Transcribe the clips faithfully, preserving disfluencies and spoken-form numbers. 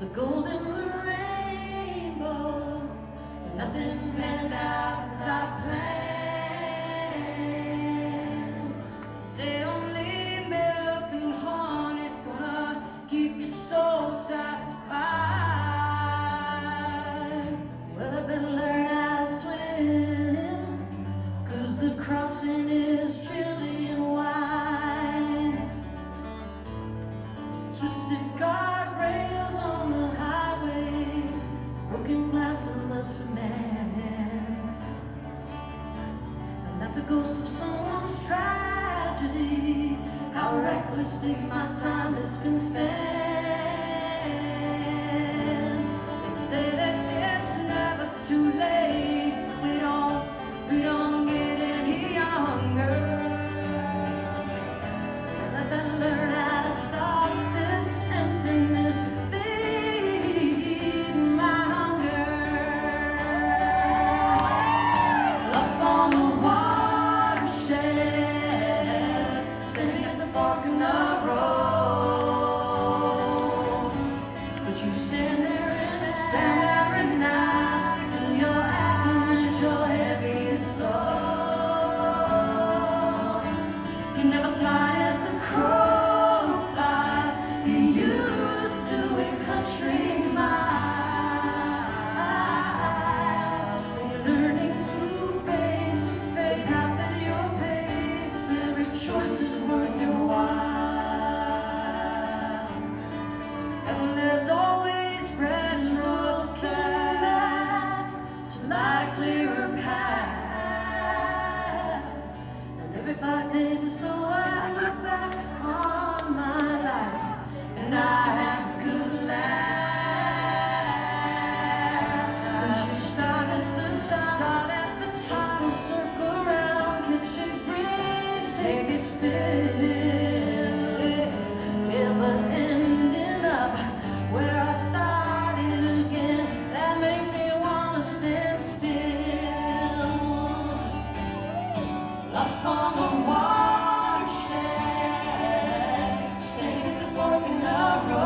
the gold and the rainbow, but nothing panned out as I planned. They say only milk and honey's gonna keep your soul satisfied. Well, I better learn how to swim, 'cause the crossing is chilly and wide. Twisted guardrails on the highway, broken glass and the cement, and that's a ghost of someone's tragedy. How recklessly my time has been spent. They say that it's never too late. We don't, we don't get any younger. I better learn how to stop this emptiness, feed my hunger. Up on the watershed, standing at the fork in the road, but you stand there and stand there and ask till your average, your heavy and slow. You never fly as the crow flies. You used to in country mile. You're learning to face faith, half at your pace. Every choice is worth your while, and there's always retrospect to light a clearer path. And every five days or so I look back on my life, and I have a good laugh. 'Cause you start at the top, start at the top, and circle around, catch a breeze, take it still, never ending up where I started again. That makes me wanna stand still. Up on the watershed, standing at the fork in the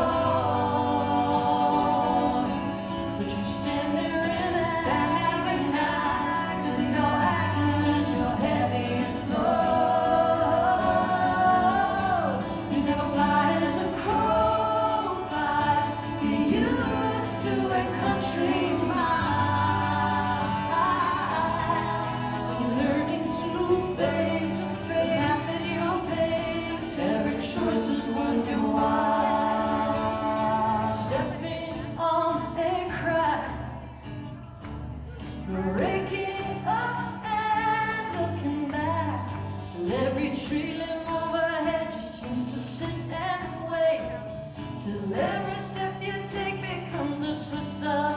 road, but you stand there and stand there and ask till your average, your heavy and slow. You never fly as a crow flies. You used to a country mile. You're learning to face a face, half at your pace. Every choice is worth your while. Stepping on a crack, breaking up and looking back, till every tree limb overhead just seems to sit and wait, till every step you take becomes a twist of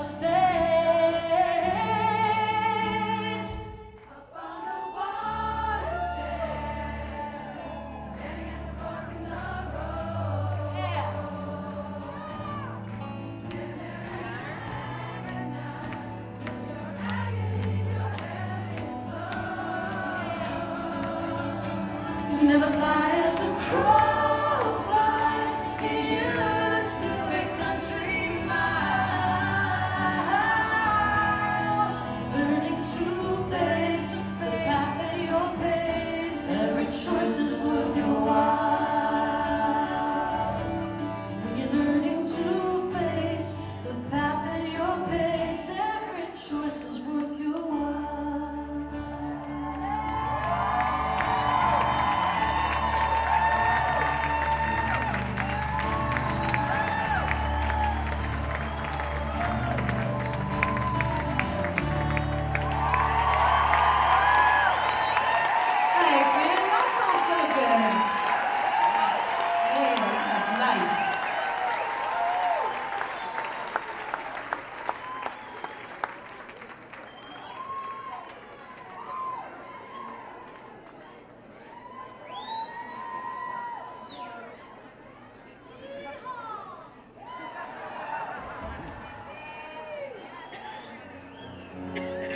fate. Up on the watershed, standing at the fork in the road. Yeah. Stand there and your agony, your heavy slow. You never fly as the crow.